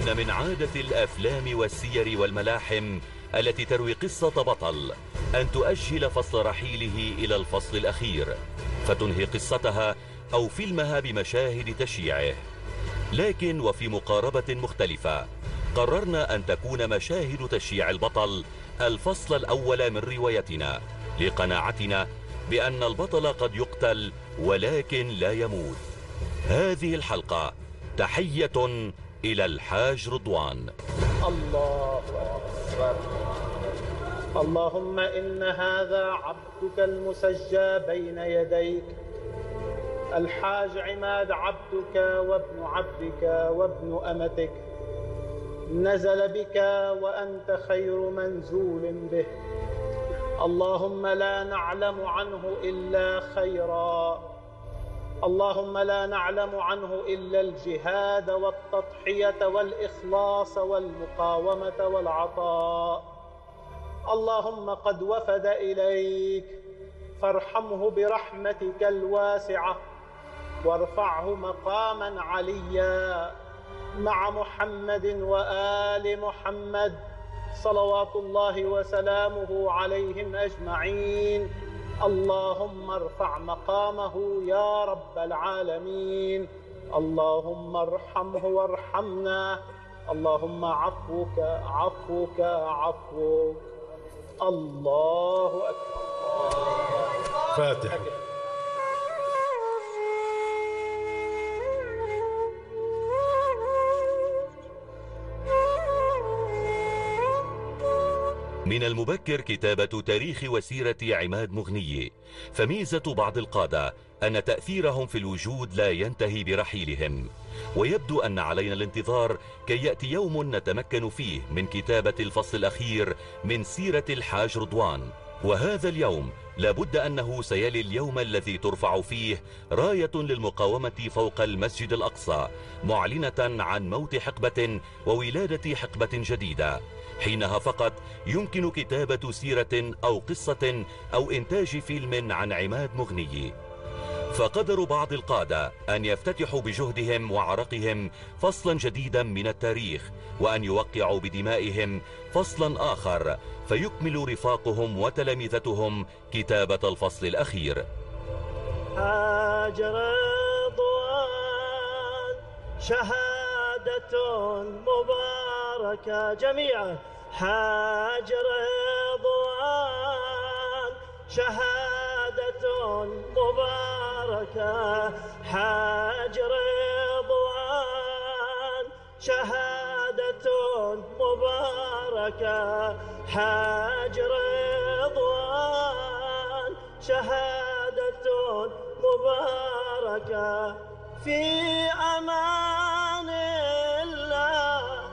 إن من عادة الأفلام والسير والملاحم التي تروي قصة بطل أن تؤجل فصل رحيله إلى الفصل الأخير فتنهي قصتها أو فيلمها بمشاهد تشييعه. لكن وفي مقاربة مختلفة قررنا أن تكون مشاهد تشييع البطل الفصل الأول من روايتنا، لقناعتنا بأن البطل قد يقتل ولكن لا يموت. هذه الحلقة تحية إلى الحاج رضوان. الله أكبر. اللهم إن هذا عبدك المسجى بين يديك الحاج عماد، عبدك وابن عبدك وابن أمتك، نزل بك وأنت خير منزول به. اللهم لا نعلم عنه إلا خيرا، اللهم لا نعلم عنه إلا الجهاد والتضحية والإخلاص والمقاومة والعطاء. اللهم قد وفد إليك فارحمه برحمتك الواسعة وارفعه مقاما عليا مع محمد وآل محمد صلوات الله وسلامه عليهم أجمعين. اللهم ارفع مقامه يا رب العالمين. اللهم ارحمه وارحمنا. اللهم عفوك عفوك عفوك. الله أكبر. فاتحة. من المبكر كتابة تاريخ وسيرة عماد مغني، فميزة بعض القادة أن تأثيرهم في الوجود لا ينتهي برحيلهم، ويبدو أن علينا الانتظار كي يأتي يوم نتمكن فيه من كتابة الفصل الأخير من سيرة الحاج رضوان. وهذا اليوم لابد أنه سيلي اليوم الذي ترفع فيه راية للمقاومة فوق المسجد الأقصى، معلنة عن موت حقبة وولادة حقبة جديدة. حينها فقط يمكن كتابة سيرة أو قصة أو إنتاج فيلم عن عماد مغني. فقدر بعض القادة أن يفتتحوا بجهدهم وعرقهم فصلا جديدا من التاريخ، وأن يوقعوا بدمائهم فصلا آخر فيكمل رفاقهم وتلامذتهم كتابة الفصل الأخير. حاج رضوان شهادة مباركة جميعا. حاج رضوان شهادة مباركة. حاج رضوان شهادة مباركة. حاج رضوان شهادة مباركة. في أمان الله،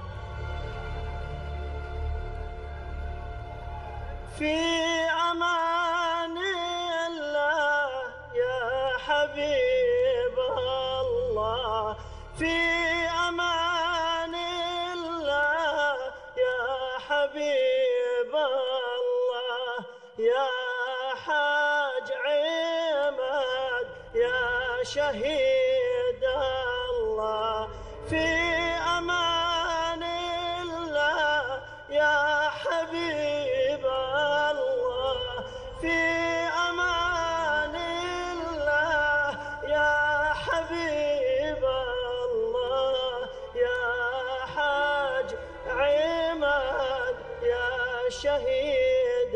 في أمان الله يا حبيب الله. في أمان الله يا حبيب الله. يا حاج عماد يا شهيد الله. في أمان الله يا حبيب الله. في أمان الله يا حبيب الله. يا حاج عماد يا شهيد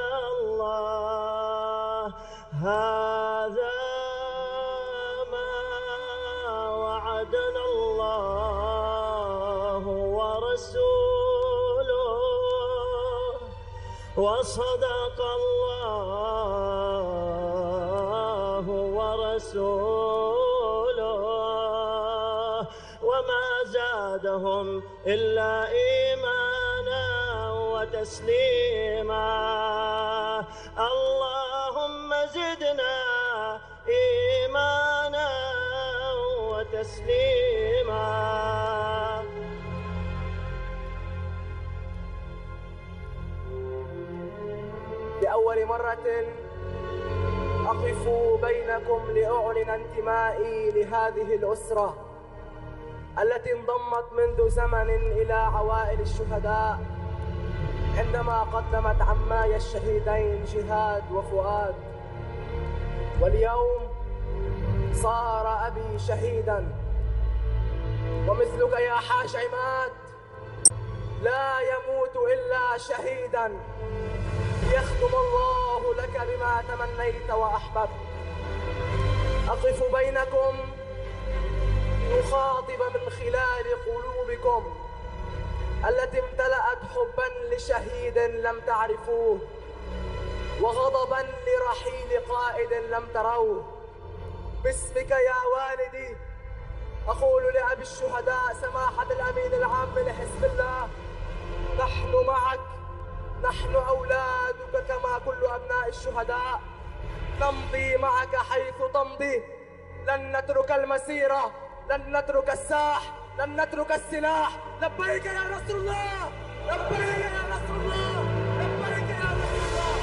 الله. هذا ما وعدنا الله ورسوله وصدق الله ورسوله، وما زادهم إلا إيمانا وتسليما. اللهم زدنا إيمانا وتسليما. لأول مرة أقف بينكم لأعلن انتمائي لهذه الأسرة التي انضمت منذ زمن إلى عوائل الشهداء عندما قدمت عماي الشهيدين جهاد وفؤاد. واليوم صار أبي شهيدا، ومثلك يا حاج عماد لا يموت إلا شهيدا. يختم الله لك بما تمنيت وأحببت. أقف بينكم لأخاطب من خلال قلوبكم التي امتلأت حبا لشهيد لم تعرفوه، وغضبا لرحيل قائد لم تروه. باسمك يا والدي أقول لأبي الشهداء سماحة الأمين العام لحزب الله: نحن معك، نحن أولادك كما كل أبناء الشهداء، نمضي معك حيث تمضي، لن نترك المسيرة، لن نترك الساح، لن نترك السلاح. لبيك يا رسول الله، لبيك يا رسول الله، لبيك يا رسول الله.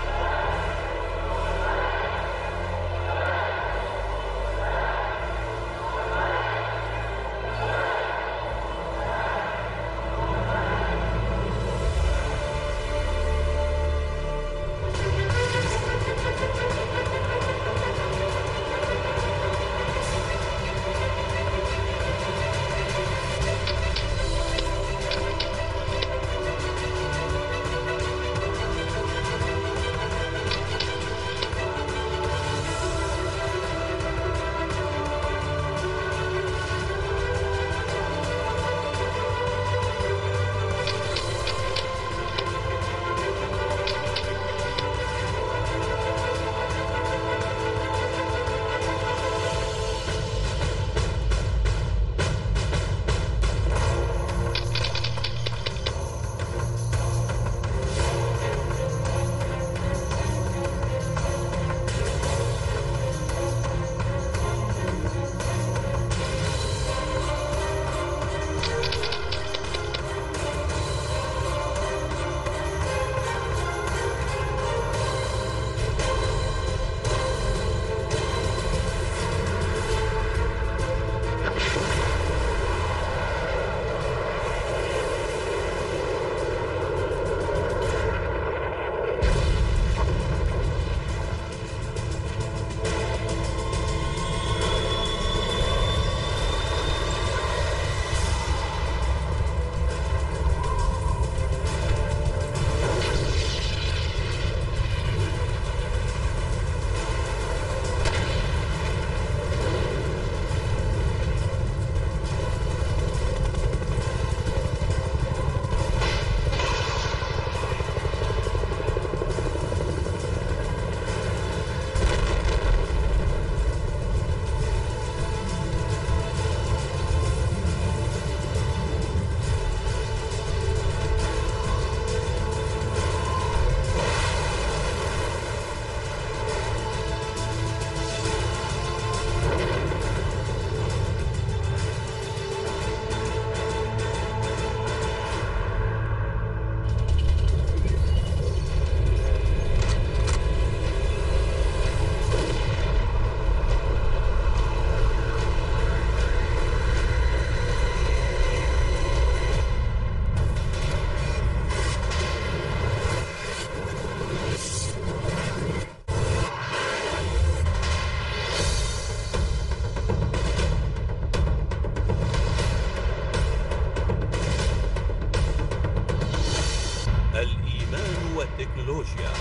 والتكنولوجيا،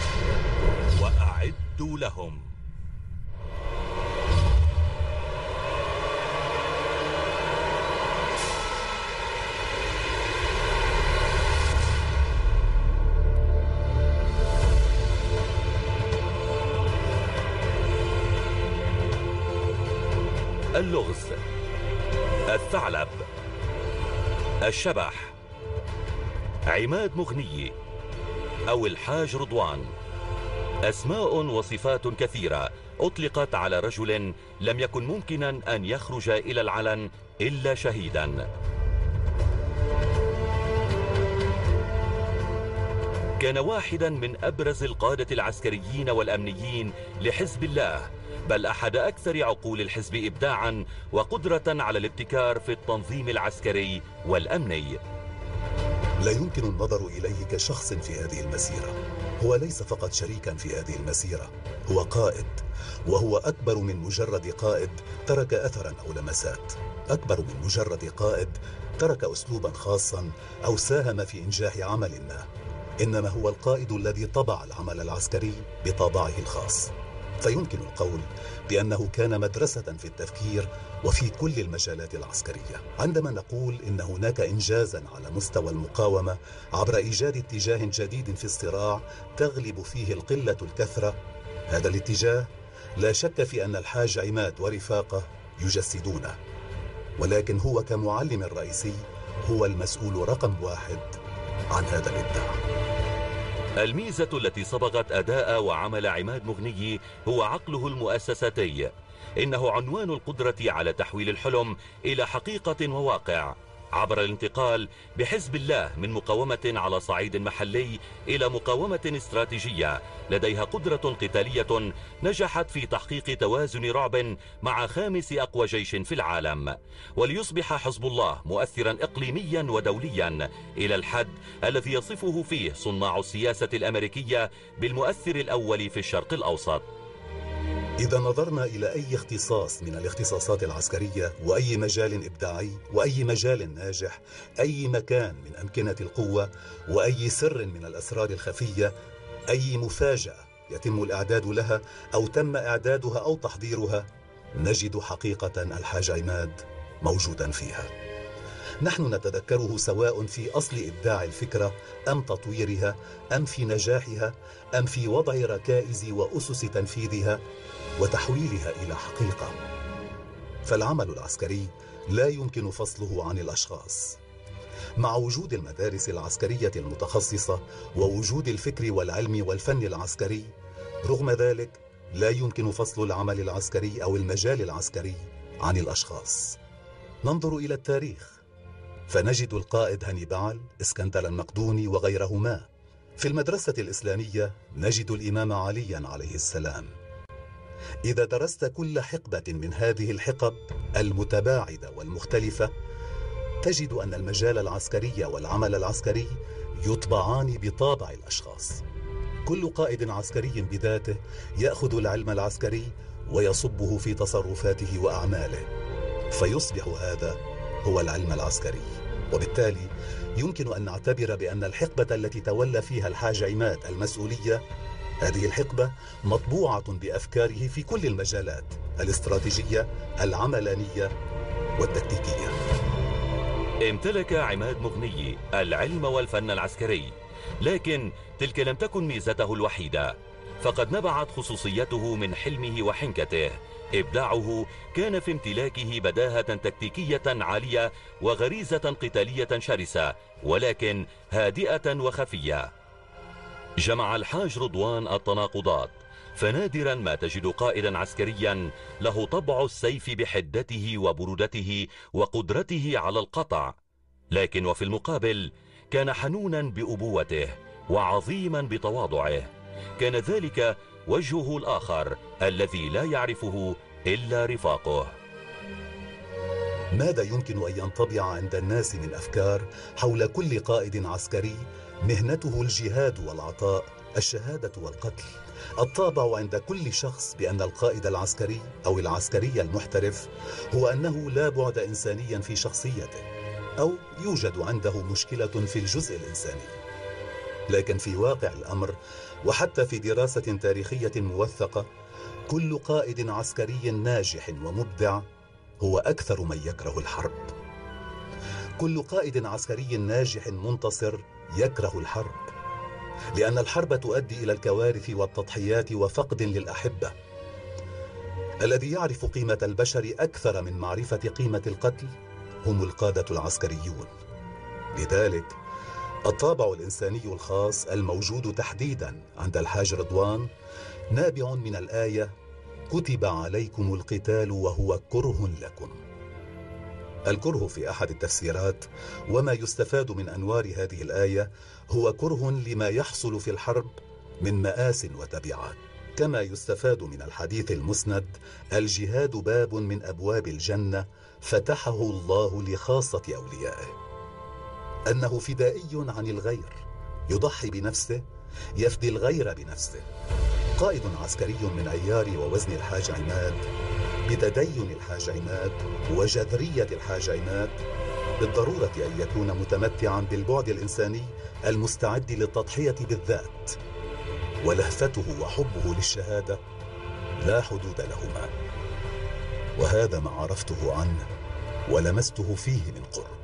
وأعدوا لهم. اللغز، الثعلب، الشبح، عماد مغنية أو الحاج رضوان. أسماء وصفات كثيرة أطلقت على رجل لم يكن ممكنا أن يخرج إلى العلن إلا شهيدا. كان واحدا من أبرز القادة العسكريين والأمنيين لحزب الله، بل أحد أكثر عقول الحزب إبداعا وقدرة على الابتكار في التنظيم العسكري والأمني. لا يمكن النظر إليه كشخص في هذه المسيرة. هو ليس فقط شريكا في هذه المسيرة، هو قائد، وهو أكبر من مجرد قائد ترك أثرا أو لمسات، أكبر من مجرد قائد ترك أسلوبا خاصا أو ساهم في إنجاح عمل ما، إنما هو القائد الذي طبع العمل العسكري بطابعه الخاص. فيمكن القول بأنه كان مدرسة في التفكير وفي كل المجالات العسكرية. عندما نقول إن هناك إنجازا على مستوى المقاومة عبر إيجاد اتجاه جديد في الصراع تغلب فيه القلة الكثرة، هذا الاتجاه لا شك في أن الحاج عماد ورفاقه يجسدونه، ولكن هو كمعلم رئيسي هو المسؤول رقم 1 عن هذا الإبداع. الميزة التي صبغت أداء وعمل عماد مغني هو عقله المؤسساتي. إنه عنوان القدرة على تحويل الحلم إلى حقيقة وواقع عبر الانتقال بحزب الله من مقاومة على صعيد محلي إلى مقاومة استراتيجية لديها قدرة قتالية نجحت في تحقيق توازن رعب مع 5 أقوى جيش في العالم، وليصبح حزب الله مؤثرا إقليميا ودوليا إلى الحد الذي يصفه فيه صناع السياسة الأمريكية بالمؤثر الأول في الشرق الأوسط. إذا نظرنا إلى أي اختصاص من الاختصاصات العسكرية وأي مجال إبداعي وأي مجال ناجح، أي مكان من أمكنة القوة وأي سر من الأسرار الخفية، أي مفاجأة يتم الإعداد لها أو تم إعدادها أو تحضيرها، نجد حقيقة الحاج عماد موجودا فيها. نحن نتذكره سواء في أصل إبداع الفكرة أم تطويرها أم في نجاحها أم في وضع ركائز وأسس تنفيذها وتحويلها إلى حقيقة. فالعمل العسكري لا يمكن فصله عن الأشخاص. مع وجود المدارس العسكرية المتخصصة ووجود الفكر والعلم والفن العسكري، رغم ذلك لا يمكن فصل العمل العسكري أو المجال العسكري عن الأشخاص. ننظر إلى التاريخ فنجد القائد هانيبال، اسكندر المقدوني وغيرهما. في المدرسة الإسلامية نجد الإمام عليا عليه السلام. إذا درست كل حقبة من هذه الحقب المتباعدة والمختلفة تجد أن المجال العسكري والعمل العسكري يطبعان بطابع الأشخاص. كل قائد عسكري بذاته يأخذ العلم العسكري ويصبه في تصرفاته وأعماله، فيصبح هذا هو العلم العسكري. وبالتالي يمكن أن نعتبر بأن الحقبة التي تولى فيها الحاج عماد المسؤولية، هذه الحقبة مطبوعة بأفكاره في كل المجالات الاستراتيجية، العملانية والتكتيكية. امتلك عماد مغني العلم والفن العسكري، لكن تلك لم تكن ميزته الوحيدة، فقد نبعت خصوصيته من حلمه وحنكته. إبداعه كان في امتلاكه بداهة تكتيكية عالية وغريزة قتالية شرسة ولكن هادئة وخفية. جمع الحاج رضوان التناقضات، فنادرا ما تجد قائدا عسكريا له طبع السيف بحدته وبرودته وقدرته على القطع، لكن وفي المقابل كان حنونا بأبوته وعظيما بتواضعه. كان ذلك وجهه الآخر الذي لا يعرفه إلا رفاقه. ماذا يمكن أن ينطبع عند الناس من أفكار حول كل قائد عسكري؟ مهنته الجهاد والعطاء، الشهادة والقتل. الطابع عند كل شخص بأن القائد العسكري أو العسكري المحترف هو أنه لا بعد إنسانيا في شخصيته، أو يوجد عنده مشكلة في الجزء الإنساني. لكن في واقع الأمر وحتى في دراسة تاريخية موثقة، كل قائد عسكري ناجح ومبدع هو أكثر من يكره الحرب. كل قائد عسكري ناجح منتصر يكره الحرب، لأن الحرب تؤدي إلى الكوارث والتضحيات وفقد للأحبة. الذي يعرف قيمة البشر أكثر من معرفة قيمة القتل هم القادة العسكريون. لذلك الطابع الإنساني الخاص الموجود تحديدا عند الحاج رضوان نابع من الآية: كتب عليكم القتال وهو كره لكم. الكره في أحد التفسيرات: وما يستفاد من أنوار هذه الآية هو كره لما يحصل في الحرب من مآس وتبعات، كما يستفاد من الحديث المسند: الجهاد باب من أبواب الجنة فتحه الله لخاصة أوليائه، أنه فدائي عن الغير، يضحي بنفسه، يفدي الغير بنفسه. قائد عسكري من عيار ووزن الحاج عماد، بتدين الحاج عماد وجذرية الحاج عماد، بالضرورة أن يكون متمتعا بالبعد الإنساني المستعد للتضحية بالذات، ولهفته وحبه للشهادة لا حدود لهما. وهذا ما عرفته عنه ولمسته فيه من قرب.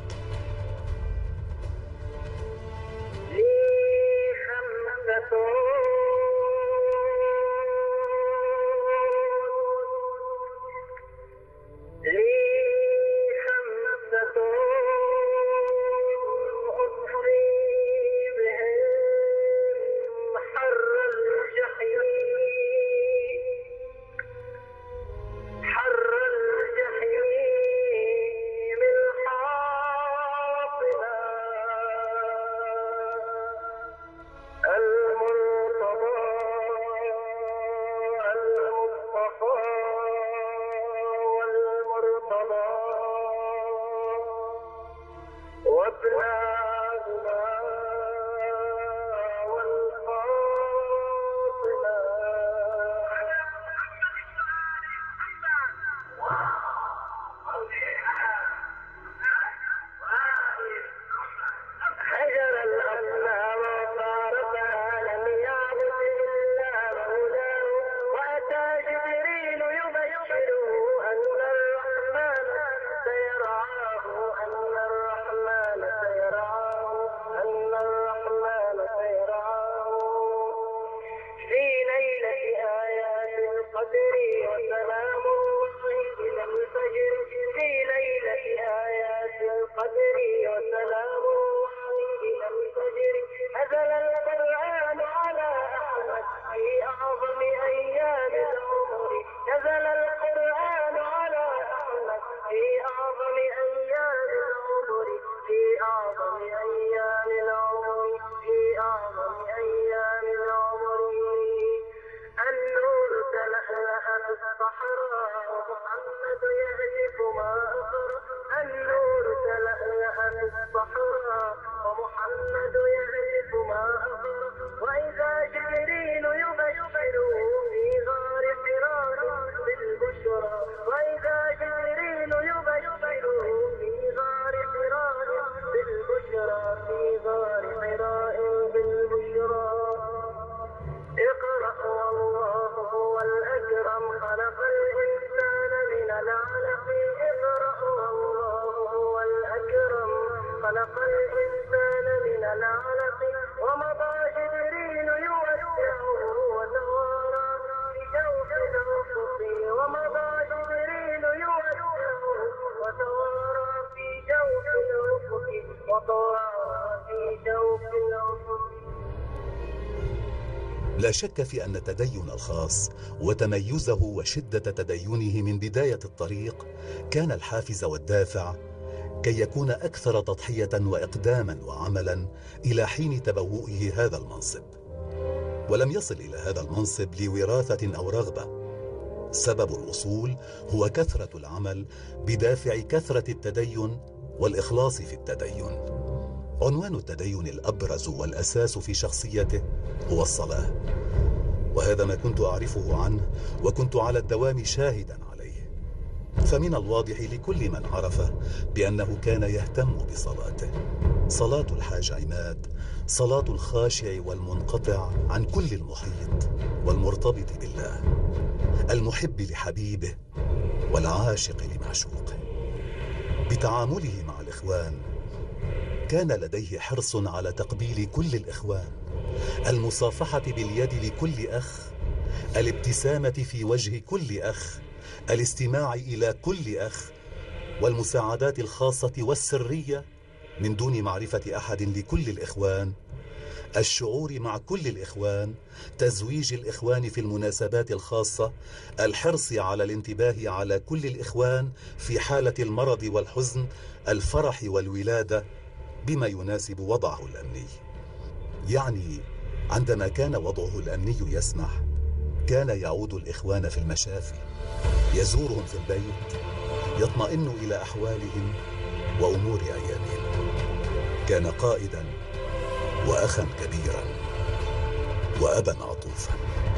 لا شك في أن التدين الخاص وتميزه وشدة تدينه من بداية الطريق كان الحافز والدافع كي يكون أكثر تضحية وإقداما وعملا إلى حين تبوؤه هذا المنصب. ولم يصل إلى هذا المنصب لوراثة أو رغبة. سبب الوصول هو كثرة العمل بدافع كثرة التدين والإخلاص في التدين. عنوان التدين الأبرز والأساس في شخصيته هو الصلاة، وهذا ما كنت أعرفه عنه وكنت على الدوام شاهدا عليه. فمن الواضح لكل من عرفه بأنه كان يهتم بصلاته. صلاة الحاج عماد صلاة الخاشع والمنقطع عن كل المحيط والمرتبط بالله، المحب لحبيبه والعاشق لمعشوقه. بتعامله مع الإخوان كان لديه حرص على تقبيل كل الإخوان، المصافحة باليد لكل أخ، الابتسامة في وجه كل أخ، الاستماع إلى كل أخ، والمساعدات الخاصة والسرية من دون معرفة أحد لكل الإخوان، الشعور مع كل الإخوان، تزويج الإخوان في المناسبات الخاصة، الحرص على الانتباه على كل الإخوان في حالة المرض والحزن، الفرح والولادة، بما يناسب وضعه الأمني. يعني عندما كان وضعه الأمني يسمح، كان يعود الإخوان في المشافي، يزورهم في البيت، يطمئن إلى أحوالهم وأمور أيامهم. كان قائدا وأخا كبيرا وأبا عطوفا.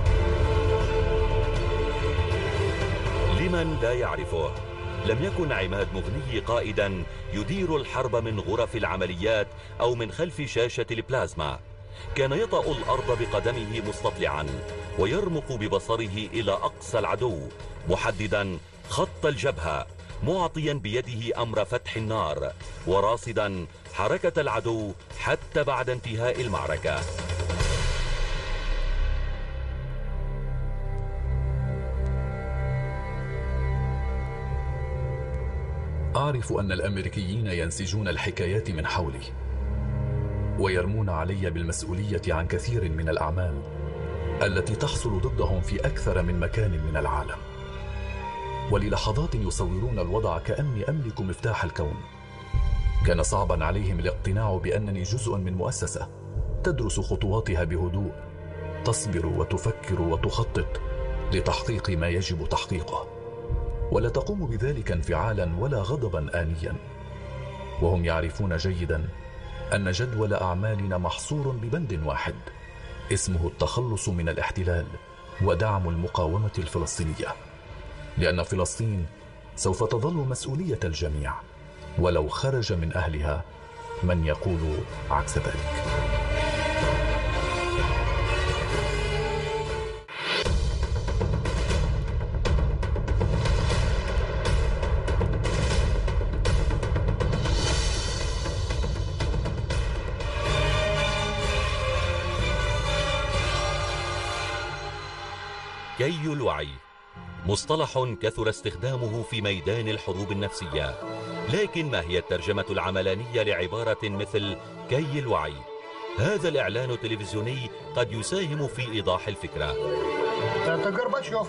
لمن لا يعرفه، لم يكن عماد مغني قائدا يدير الحرب من غرف العمليات أو من خلف شاشة البلازما. كان يطأ الأرض بقدمه مستطلعا ويرمق ببصره إلى أقصى العدو، محددا خط الجبهة، معطيا بيده أمر فتح النار، وراصدا حركة العدو حتى بعد انتهاء المعركة. أعرف أن الأمريكيين ينسجون الحكايات من حولي ويرمون علي بالمسؤولية عن كثير من الأعمال التي تحصل ضدهم في أكثر من مكان من العالم، وللحظات يصورون الوضع كأني أملك مفتاح الكون. كان صعبا عليهم الاقتناع بأنني جزء من مؤسسة تدرس خطواتها بهدوء، تصبر وتفكر وتخطط لتحقيق ما يجب تحقيقه، ولا تقوم بذلك انفعالا ولا غضبا آنيا. وهم يعرفون جيدا أن جدول أعمالنا محصور ببند واحد اسمه التخلص من الاحتلال ودعم المقاومة الفلسطينية، لأن فلسطين سوف تظل مسؤولية الجميع ولو خرج من أهلها من يقول عكس ذلك. كي الوعي مصطلح كثر استخدامه في ميدان الحروب النفسية، لكن ما هي الترجمة العملانية لعبارة مثل كي الوعي؟ هذا الإعلان التلفزيوني قد يساهم في إيضاح الفكرة. Это Горбачев.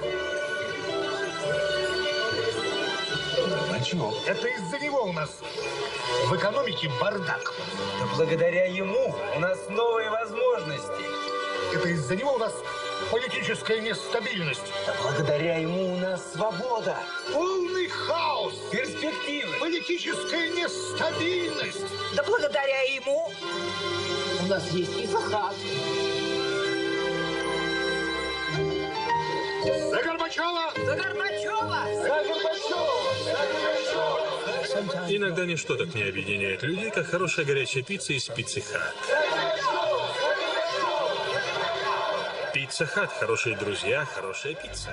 Это из-за него у нас в экономике бардак. Благодаря ему у нас новые возможности. Это из-за него у нас политическая нестабильность. Благодаря ему у нас свобода. Полный хаос. Перспективы. Политическая нестабильность. Да благодаря ему у нас есть и Сахар. За Горбачева! За Горбачева! За Горбачева! Иногда ничто так не объединяет людей, как хорошая горячая пицца из Пиццы Хат. Пицца Хат, хорошие друзья, хорошая пицца.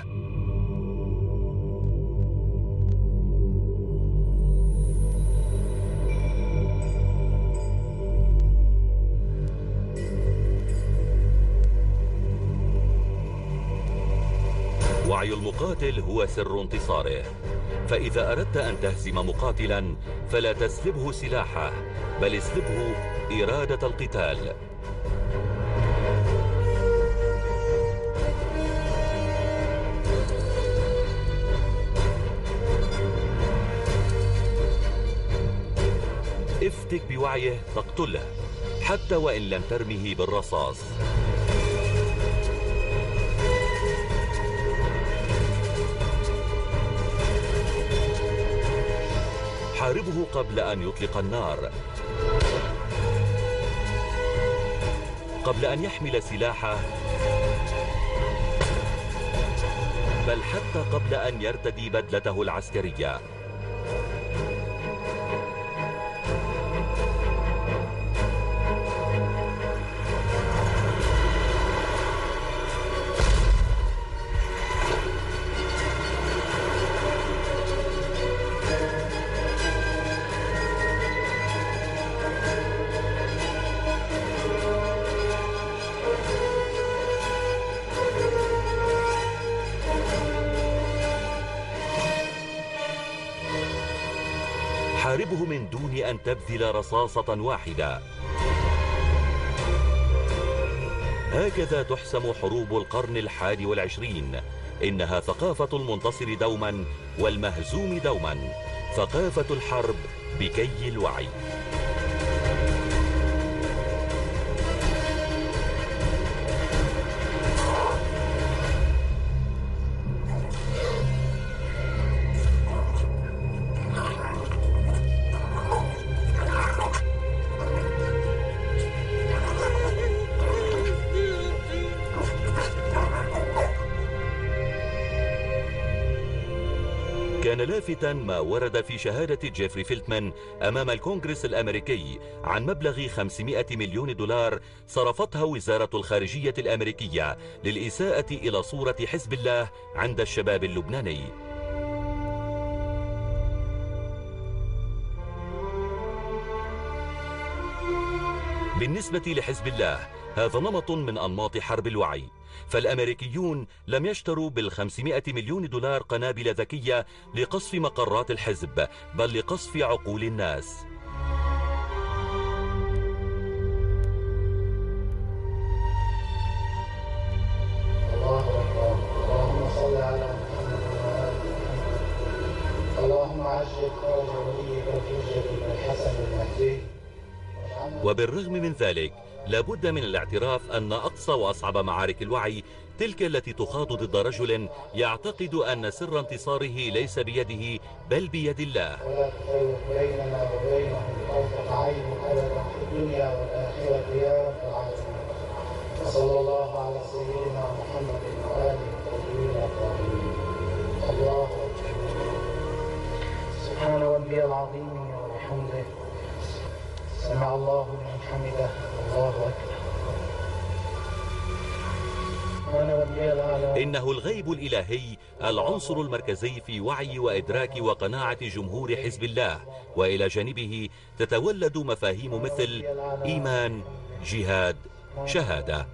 وعي المقاتل هو سر انتصاره، فإذا أردت أن تهزم مقاتلا فلا تسلبه سلاحه، بل اسلبه إرادة القتال. افتك بوعيه تقتله حتى وإن لم ترمه بالرصاص. حاربه قبل أن يطلق النار، قبل أن يحمل سلاحه، بل حتى قبل أن يرتدي بدلته العسكرية. حاربه من دون أن تبذل رصاصة واحدة. هكذا تحسم حروب القرن 21. إنها ثقافة المنتصر دوما والمهزوم دوما، ثقافة الحرب بكي الوعي. كان لافتا ما ورد في شهادة جيفري فيلتمان أمام الكونغرس الأمريكي عن مبلغ 500 مليون دولار صرفتها وزارة الخارجية الأمريكية للإساءة إلى صورة حزب الله عند الشباب اللبناني. بالنسبة لحزب الله هذا نمط من أنماط حرب الوعي، فالأمريكيون لم يشتروا بال500 مليون دولار قنابل ذكية لقصف مقرات الحزب، بل لقصف عقول الناس. الله أكبر. اللهم صل على محمد وآل محمد. اللهم عجل فرج وليك الحجة بن الحسن المهدي. وبالرغم من ذلك لابد من الاعتراف أن أقصى وأصعب معارك الوعي تلك التي تخاض ضد رجل يعتقد أن سر انتصاره ليس بيده بل بيد الله. ولا تفرق بيننا وبينهم طرفة عين أبدا في الدنيا والآخرة يا رب العالمين. وصلى الله على سيدنا محمد وآله الطيبين الطاهرين. الله أكبر. سبحان ربي العظيم وبحمده. سمع الله لمن حمده. الله أكبر. إنه الغيب الإلهي العنصر المركزي في وعي وإدراك وقناعة جمهور حزب الله، وإلى جانبه تتولد مفاهيم مثل إيمان، جهاد، شهادة.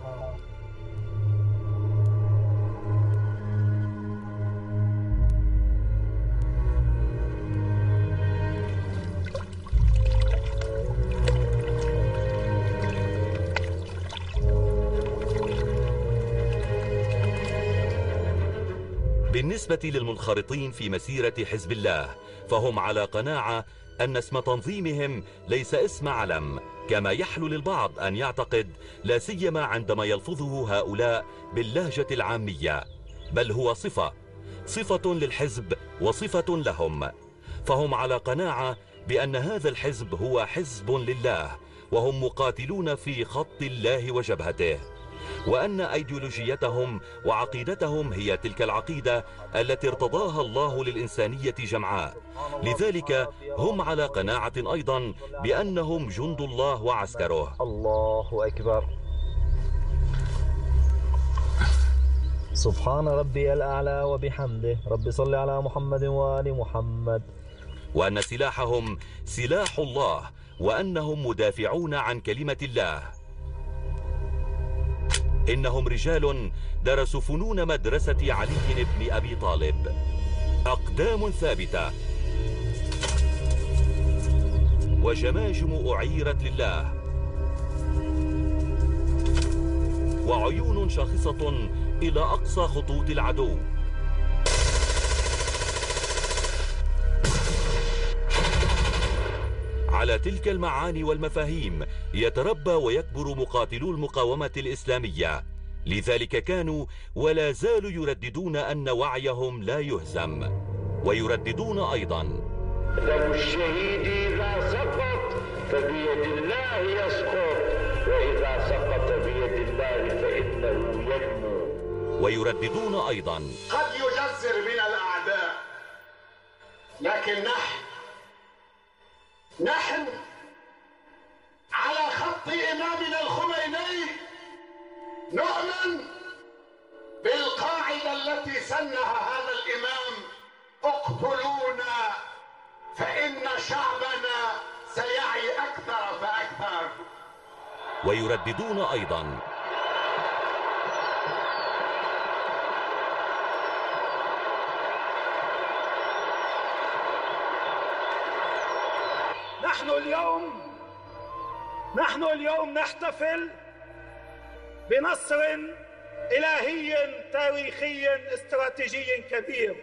بالنسبة للمنخرطين في مسيرة حزب الله فهم على قناعة أن اسم تنظيمهم ليس اسم علم، كما يحلو للبعض أن يعتقد، لا سيما عندما يلفظه هؤلاء باللهجة العامية، بل هو صفة للحزب وصفة لهم. فهم على قناعة بأن هذا الحزب هو حزب لله، وهم مقاتلون في خط الله وجبهته، وأن أيديولوجيتهم وعقيدتهم هي تلك العقيدة التي ارتضاها الله للإنسانية جمعاء. لذلك هم على قناعة أيضا بأنهم جند الله وعسكره. الله أكبر. سبحان ربي الأعلى وبحمده. رب صل على محمد وآل محمد. وأن سلاحهم سلاح الله، وأنهم مدافعون عن كلمة الله. إنهم رجال درسوا فنون مدرسة علي بن أبي طالب، أقدام ثابتة وجماجم أعيرت لله، وعيون شاخصة إلى أقصى خطوط العدو. على تلك المعاني والمفاهيم يتربى ويكبر مقاتلو المقاومة الإسلامية، لذلك كانوا ولا زالوا يرددون أن وعيهم لا يهزم، ويرددون أيضا: دم الشهيد إذا سقط فبيد الله يسقط، وإذا سقط بيد الله فإنه ينمو. ويرددون أيضا: قد يجزر من الأعداء، لكن نحن على خط إمامنا الخميني نؤمن بالقاعدة التي سنها هذا الإمام: اقتلونا فإن شعبنا سيعي أكثر فأكثر. ويرددون أيضا: نحن اليوم نحتفل بنصر إلهي تاريخي استراتيجي كبير.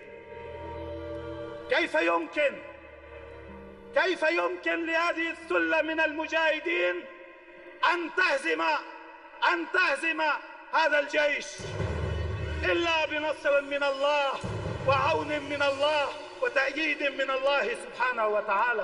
كيف يمكن لهذه السلة من المجاهدين أن تهزم هذا الجيش إلا بنصر من الله وعون من الله وتأييد من الله سبحانه وتعالى.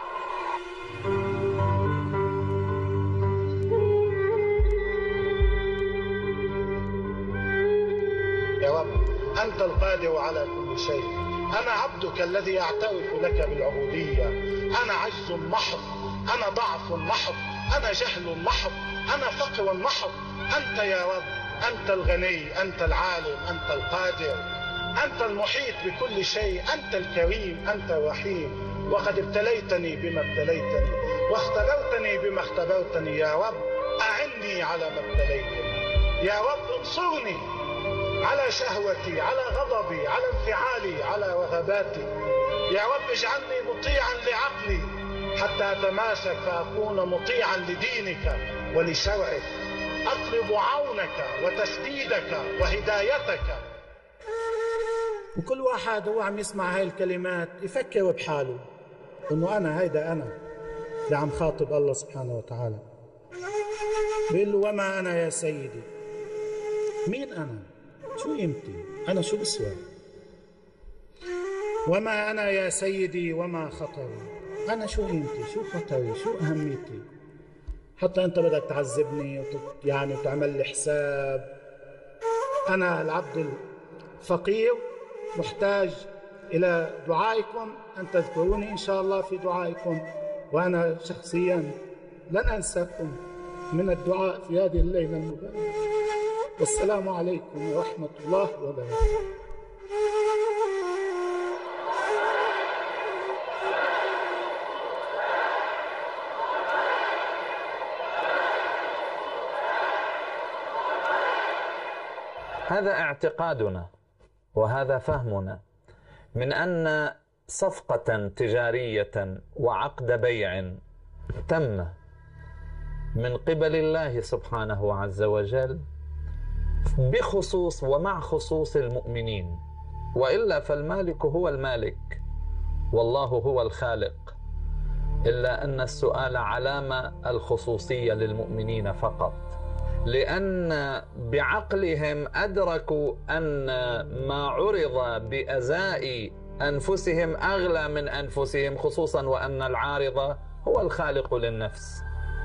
يا رب أنت القادر على كل شيء، أنا عبدك الذي أعترف لك بالعبودية، أنا عجز محض، أنا ضعف محض، أنا جهل محض، أنا فقر محض. أنت يا رب، أنت الغني، أنت العالم، أنت القادر، أنت المحيط بكل شيء، أنت الكريم، أنت الرحيم. وقد ابتليتني بما ابتليتني واختبرتني بما اختبرتني. يا رب أعني على ما ابتليتني، يا رب انصرني على شهوتي، على غضبي، على انفعالي، على رغباتي. يا رب اجعلني مطيعا لعقلي حتى أتماسك فأكون مطيعا لدينك ولشرعك. أطلب عونك وتسديدك وهدايتك. وكل واحد هو عم يسمع هاي الكلمات يفكر بحاله إنه أنا هيدا أنا اللي عم خاطب الله سبحانه وتعالى. بيقول له وما أنا يا سيدي. مين أنا؟ شو قيمتي؟ أنا شو بسوى؟ وما أنا يا سيدي وما خطري. أنا شو قيمتي؟ شو خطري؟ شو أهميتي؟ حتى أنت بدك تعذبني يعني تعمل لي حساب. أنا العبد الفقير محتاج إلى دعائكم، أن تذكروني إن شاء الله في دعائكم، وأنا شخصيا لن أنساكم من الدعاء في هذه الليلة المباركة. والسلام عليكم ورحمة الله وبركاته. هذا اعتقادنا وهذا فهمنا من أن صفقة تجارية وعقد بيع تم من قبل الله سبحانه عز وجل بخصوص ومع خصوص المؤمنين، وإلا فالمالك هو المالك والله هو الخالق، إلا أن السؤال علامة الخصوصية للمؤمنين فقط، لأن بعقلهم أدركوا أن ما عرض بأزاء أنفسهم أغلى من أنفسهم، خصوصا وأن العارض هو الخالق للنفس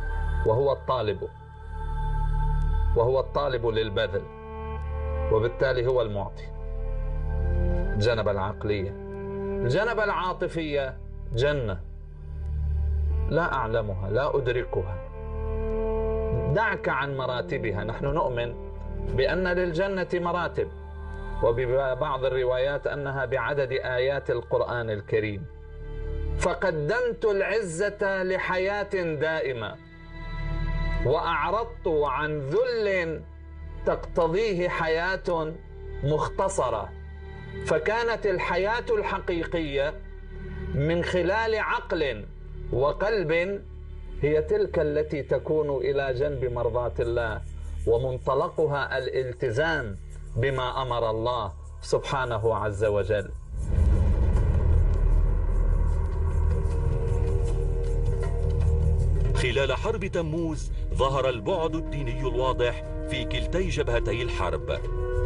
وهو الطالب للبذل، وبالتالي هو المعطي. الجنبة العقلية. الجنبة العاطفية جنة لا أعلمها لا أدركها، دعك عن مراتبها. نحن نؤمن بأن للجنة مراتب، وببعض الروايات أنها بعدد آيات القرآن الكريم. فقدمت العزة لحياة دائمة وأعرضت عن ذل تقتضيه حياة مختصرة، فكانت الحياة الحقيقية من خلال عقل وقلب هي تلك التي تكون إلى جنب مرضاة الله، ومنطلقها الالتزام بما أمر الله سبحانه عز وجل. خلال حرب تموز ظهر البعد الديني الواضح في كلتي جبهتي الحرب.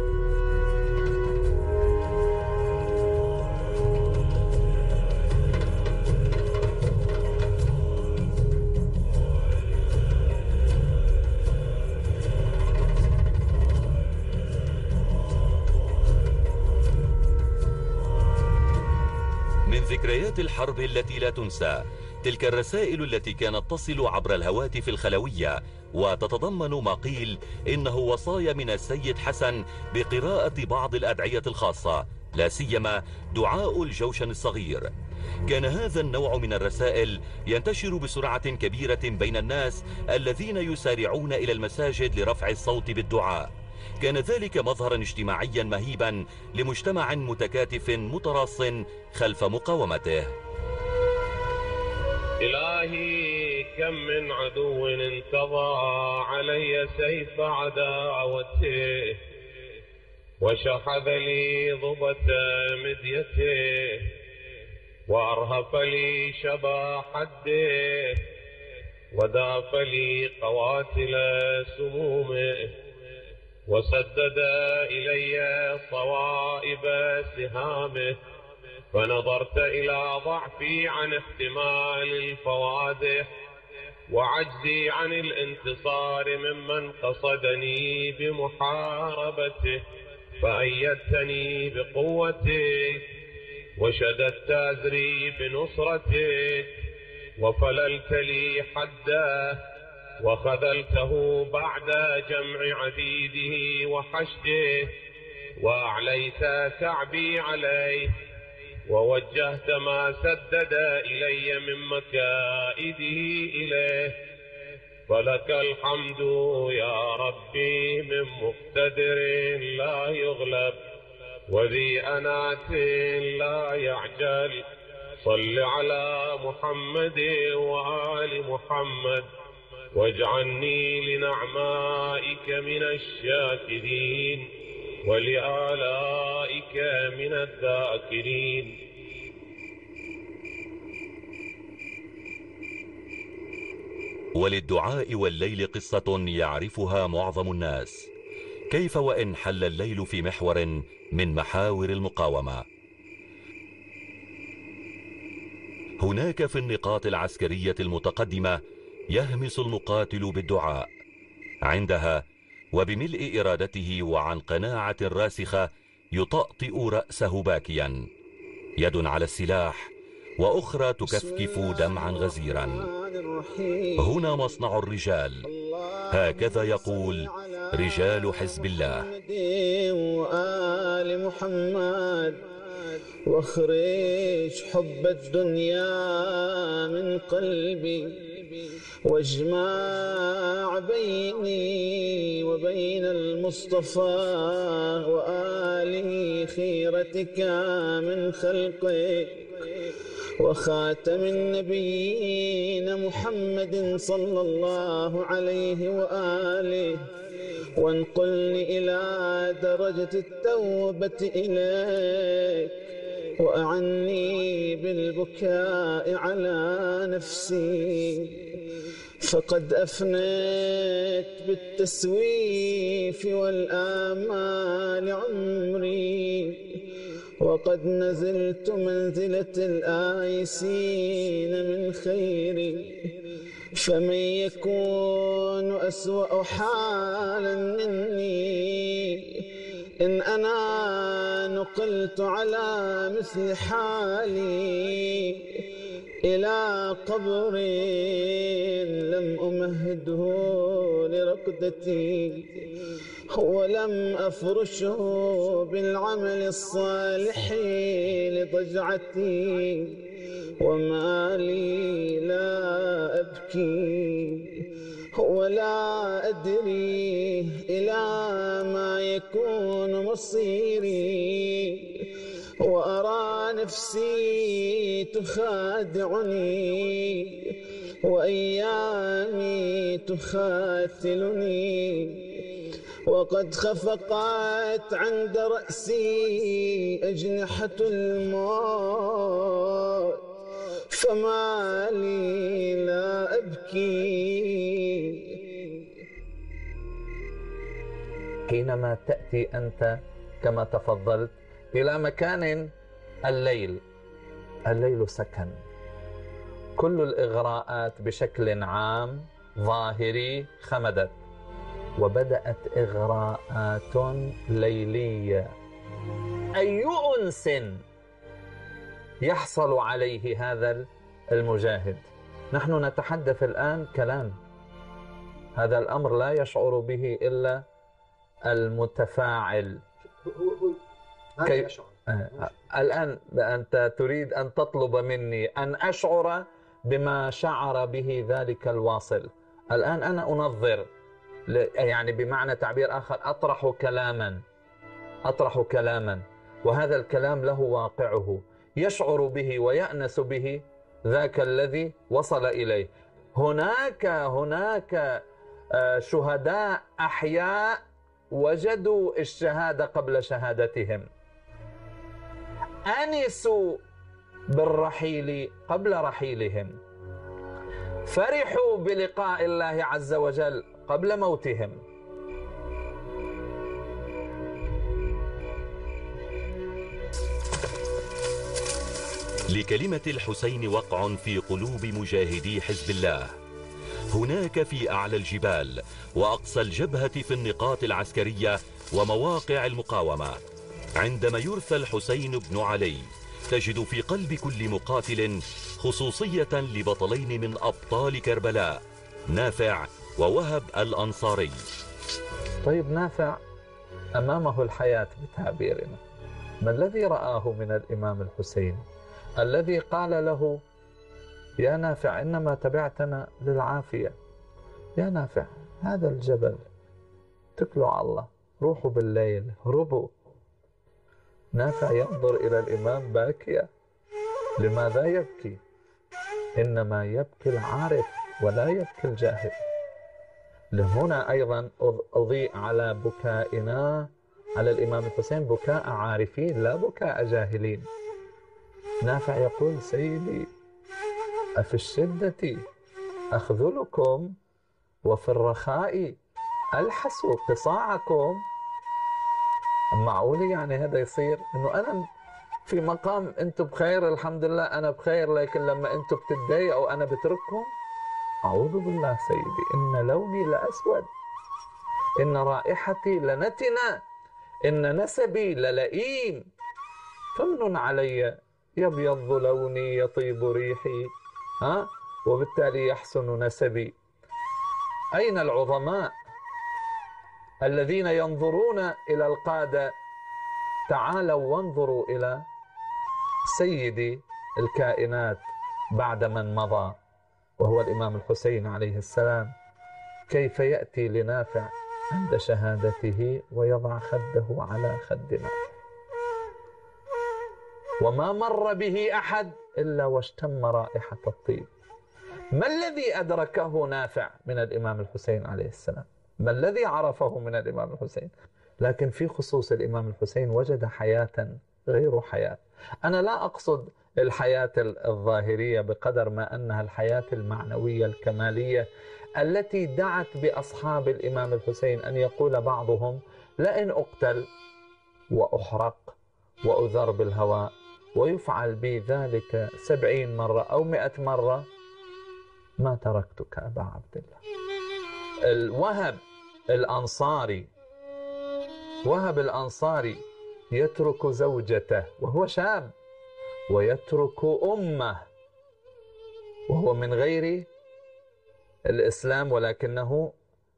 من ذكريات الحرب التي لا تنسى تلك الرسائل التي كانت تصل عبر الهواتف الخلوية وتتضمن ما قيل إنه وصايا من السيد حسن بقراءة بعض الأدعية الخاصة، لا سيما دعاء الجوشن الصغير. كان هذا النوع من الرسائل ينتشر بسرعة كبيرة بين الناس الذين يسارعون إلى المساجد لرفع الصوت بالدعاء. كان ذلك مظهرا اجتماعيا مهيبا لمجتمع متكاتف متراص خلف مقاومته. إلهي كم من عدو انتضى علي سيف عداوته وشحذ لي ضبة مديته وأرهف لي شبا حده وداف لي قواتل سمومه وسدد إلي صوائب سهامه فنظرت إلى ضعفي عن احتمال الفوادح وعجزي عن الانتصار ممن قصدني بمحاربته فأيدتني بقوتك وشددت أزري بنصرتك وفللت لي حده وخذلته بعد جمع عديده وحشده وأعليت كعبي عليه ووجهت ما سدد إلي من مكائده إليه فلك الحمد يا ربي من مقتدر لا يغلب وذي أنات لا يعجل صل على محمد وآل محمد واجعلني لنعمائك من الشاكرين ولآلائك من الذاكرين. وللدعاء والليل قصة يعرفها معظم الناس، كيف وإن حل الليل في محور من محاور المقاومة. هناك في النقاط العسكرية المتقدمة يهمس المقاتل بالدعاء، عندها وبملء إرادته وعن قناعة راسخة يطأطئ رأسه باكيا، يد على السلاح وأخرى تكفكف دمعا غزيرا. هنا مصنع الرجال، هكذا يقول رجال حزب الله. وآل محمد واخرج حب الدنيا من قلبي واجمع بيني وبين المصطفى وآل خيرتك من خلقك وخاتم النبيين محمد صلى الله عليه وآله، وانقلني إلى درجة التوبة إليك وأعني بالبكاء على نفسي، فقد أفنيت بالتسويف والآمال عمري، وقد نزلت منزلة الآيسين من خيري، فمن يكون أسوأ حالا مني إن أنا نقلت على مثل حالي إلى قبر لم أمهده لرقدتي ولم أفرشه بالعمل الصالح لضجعتي، وما لي لا أبكي ولا أدري إلى ما يكون مصيري، وأرى نفسي تخادعني وأيامي تخاتلني، وقد خفقت عند رأسي أجنحة الموت، فما لي لا أبكي. حينما تأتي أنت كما تفضلت إلى مكان الليل سكن، كل الإغراءات بشكل عام ظاهري خمدت، وبدأت إغراءات ليلية. أي أنس يحصل عليه هذا المجاهد؟ نحن نتحدث الآن كلام، هذا الأمر لا يشعر به إلا المتفاعل. الآن أنت تريد أن تطلب مني أن أشعر بما شعر به ذلك الواصل. الآن أنا أنظر، يعني بمعنى تعبير آخر أطرح كلاما وهذا الكلام له واقعه، يشعر به ويأنس به ذاك الذي وصل إليه. هناك شهداء أحياء وجدوا الشهادة قبل شهادتهم، أنسوا بالرحيل قبل رحيلهم، فرحوا بلقاء الله عز وجل قبل موتهم. لكلمة الحسين وقع في قلوب مجاهدي حزب الله. هناك في أعلى الجبال وأقصى الجبهة في النقاط العسكرية ومواقع المقاومة، عندما يرثى الحسين بن علي تجد في قلب كل مقاتل خصوصية لبطلين من أبطال كربلاء، نافع ووهب الأنصاري. طيب نافع أمامه الحياة بتعبيرنا، ما الذي رآه من الإمام الحسين الذي قال له يا نافع إنما تبعتنا للعافية؟ يا نافع هذا الجبل اتكلوا على الله، روحوا بالليل، هربوا. نافع ينظر إلى الإمام باكيا. لماذا يبكي؟ إنما يبكي العارف ولا يبكي الجاهل. لهنا أيضا أضيء على بكائنا على الإمام الحسين بكاء عارفين لا بكاء جاهلين. نافع يقول سيدي أفي الشدة أخذلكم وفي الرخاء ألحس قصاعكم. معقول يعني هذا يصير؟ إنه أنا في مقام أنتم بخير الحمد لله أنا بخير، لكن لما أنتم بتتضايقوا أنا بترككم؟ أعوذ بالله سيدي، إن لوني لأسود، إن رائحتي لنتنة، إن نسبي للئيم، فمن علي يبيض لوني يطيب ريحي وبالتالي يحسن نسبي. أين العظماء الذين ينظرون إلى القادة؟ تعالوا وانظروا إلى سيد الكائنات بعد من مضى وهو الإمام الحسين عليه السلام، كيف يأتي لنافع عند شهادته ويضع خده على خد نافع، وما مر به أحد إلا واشتم رائحة الطيب. ما الذي أدركه نافع من الإمام الحسين عليه السلام؟ ما الذي عرفه من الإمام الحسين؟ لكن في خصوص الإمام الحسين وجد حياة غير حياة. أنا لا أقصد الحياة الظاهرية بقدر ما أنها الحياة المعنوية الكمالية التي دعت بأصحاب الإمام الحسين أن يقول بعضهم لئن أقتل وأحرق وأذر بالهواء ويفعل بي ذلك 70 مرة أو 100 مرة ما تركتك أبا عبد الله. الوهب الأنصاري يترك زوجته وهو شاب، ويترك أمه وهو من غير الإسلام، ولكنه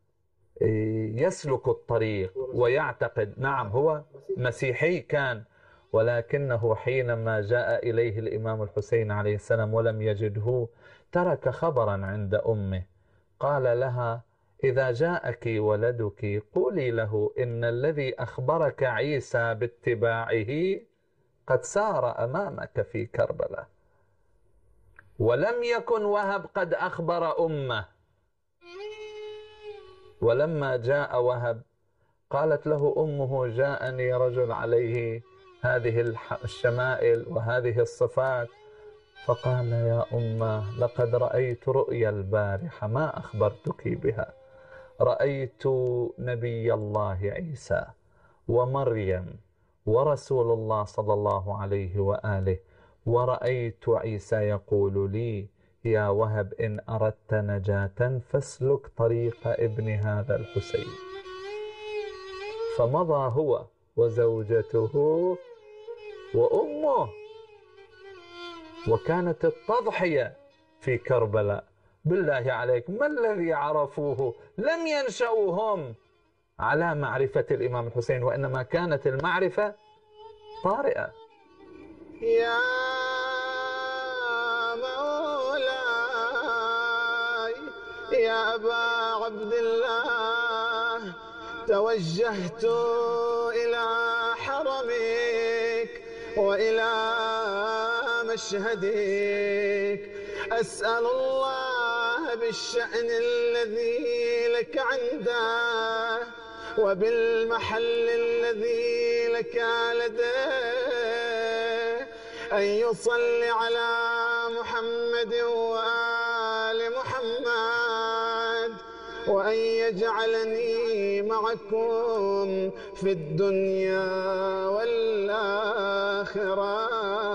يسلك الطريق ويعتقد. نعم هو مسيحي كان، ولكنه حينما جاء إليه الإمام الحسين عليه السلام ولم يجده ترك خبرا عند أمه، قال لها إذا جاءك ولدك قولي له إن الذي أخبرك عيسى باتباعه قد سار أمامك في كربلاء. ولم يكن وهب قد أخبر أمه. ولما جاء وهب قالت له أمه جاءني رجل عليه هذه الشمائل وهذه الصفات، فقال يا أمه لقد رأيت رؤيا البارحة ما أخبرتك بها، رأيت نبي الله عيسى ومريم ورسول الله صلى الله عليه وآله، ورأيت عيسى يقول لي يا وهب إن أردت نجاة فاسلك طريق ابن هذا الحسين. فمضى هو وزوجته وأمه، وكانت التضحية في كربلاء. بالله عليكم ما الذي عرفوه؟ لم ينشأوا هم على معرفة الإمام الحسين، وإنما كانت المعرفة طارئة. يا مولاي يا أبا عبد الله توجهت إلى حرمك وإلى مشهدك، أسأل الله بالشأن الذي لك عنده وبالمحل الذي لك لديه، أن يصلي على محمد وآل محمد، وأن يجعلني معكم في الدنيا والآخرة.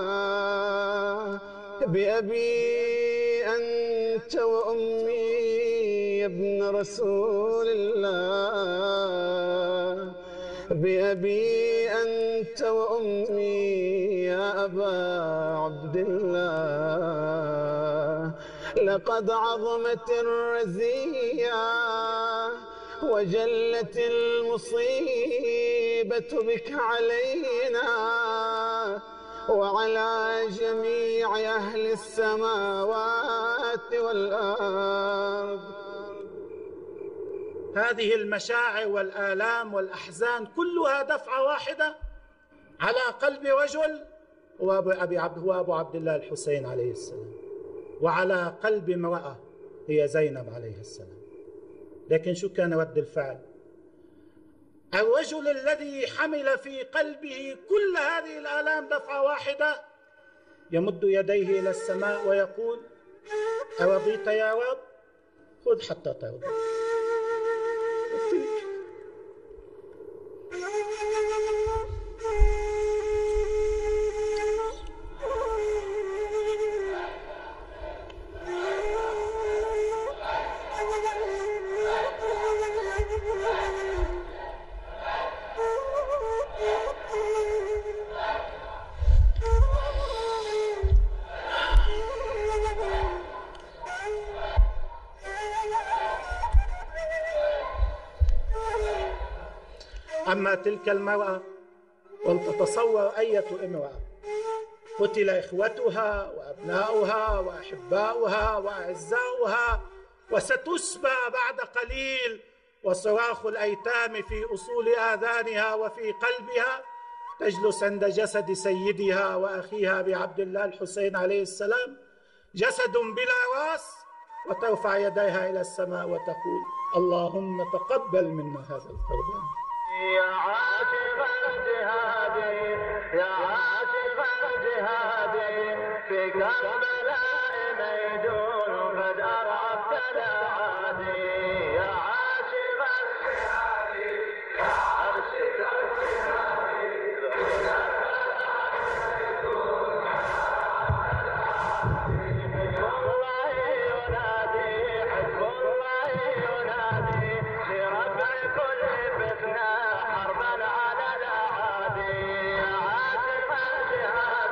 بأبي أنت وأمي يا ابن رسول الله، بأبي أنت وأمي يا أبا عبد الله. لقد عظمت الرزية وجلت المصيبة بك علينا وعلى جميع أهل السماوات والأرض. هذه المشاعر والآلام والأحزان كلها دفعة واحدة على قلب رجل هو أبو عبد الله الحسين عليه السلام، وعلى قلب امرأة هي زينب عليه السلام. لكن شو كان رد الفعل؟ الرجل الذي حمل في قلبه كل هذه الآلام دفعة واحدة يمد يديه إلى السماء ويقول: أرضيت يا رب؟ خذ حتى ترضى. أما تلك المرأة ولتتصور أية امرأة قتل إخوتها وأبناؤها وأحباؤها وأعزاؤها وستسبى بعد قليل، وصراخ الأيتام في أصول آذانها وفي قلبها، تجلس عند جسد سيدها وأخيها بعبد الله الحسين عليه السلام، جسد بلا رأس، وترفع يديها إلى السماء وتقول: اللهم تقبل منا هذا القربان. يا عاشق الجهاد يا عاشق الجهاد في كربلاء ميدون قد أرعبت الأعادي. يا عاشق الجهاد يا عاشق الجهاد في كربلاء ميدون الله ينادي، حزب الله ينادي لرفع كل فتنة حربا على الأعادي. يا عاشق الجهاد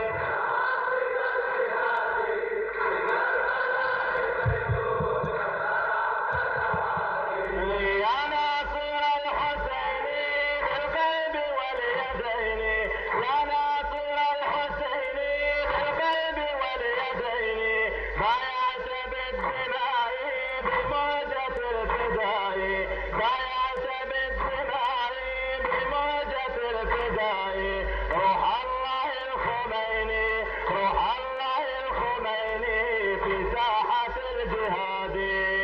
يا ناصر الحسين بالقلب واليدين، يا ناصر الحسين بالقلب واليدين، بايعت بالدماء بموجة الفداء، بايعت بالدماء بموجة الفداء. روح الله الخميني، روح الله الخميني في ساحة الجهاد.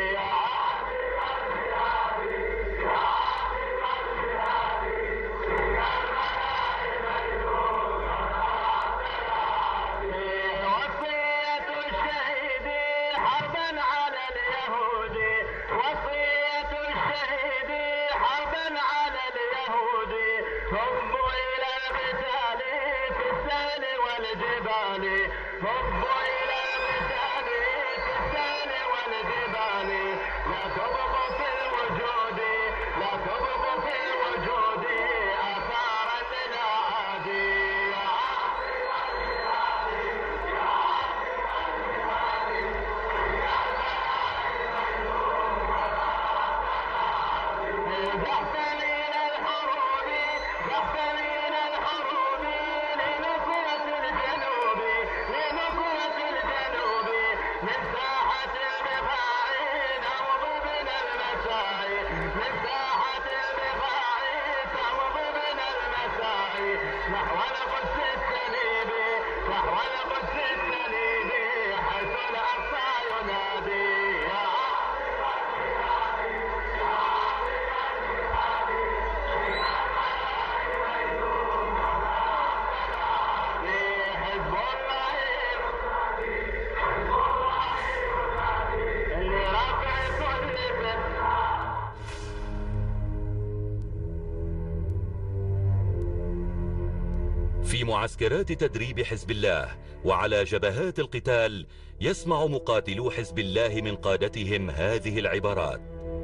وصية الشهيد حربا على اليهود، وصية الشهيد حربا على اليهود، هبوا إلى القتال في السهل والجبال، هبوا إلى القتال في السهل والجبال. لا تبقوا في الوجود، لا تبقوا في الوجود آثارا للأعادي. محتمين الحروب، محتمين في معسكرات تدريب حزب الله وعلى جبهات القتال يسمع مقاتلو حزب الله من قادتهم هذه العبارات: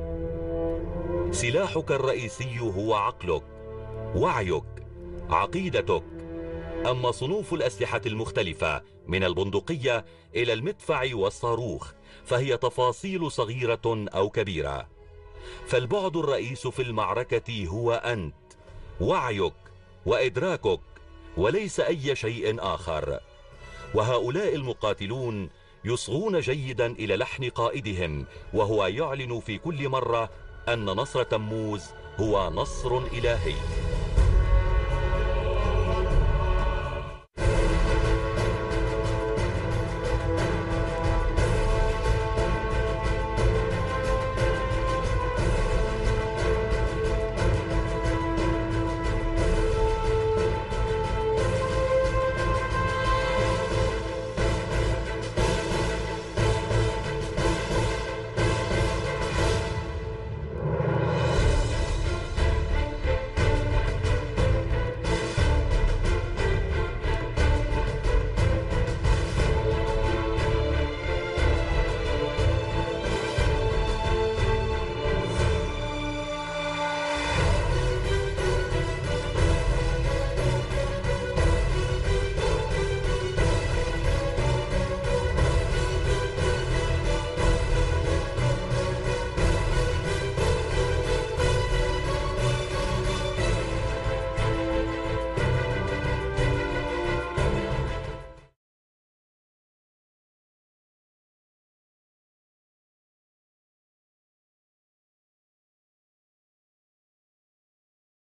سلاحك الرئيسي هو عقلك، وعيك، عقيدتك. أما صنوف الأسلحة المختلفة من البندقية إلى المدفع والصاروخ فهي تفاصيل صغيرة أو كبيرة. فالبعد الرئيس في المعركة هو أنت، وعيك وإدراكك، وليس أي شيء آخر. وهؤلاء المقاتلون يصغون جيدا إلى لحن قائدهم وهو يعلن في كل مرة أن نصر تموز هو نصر إلهي.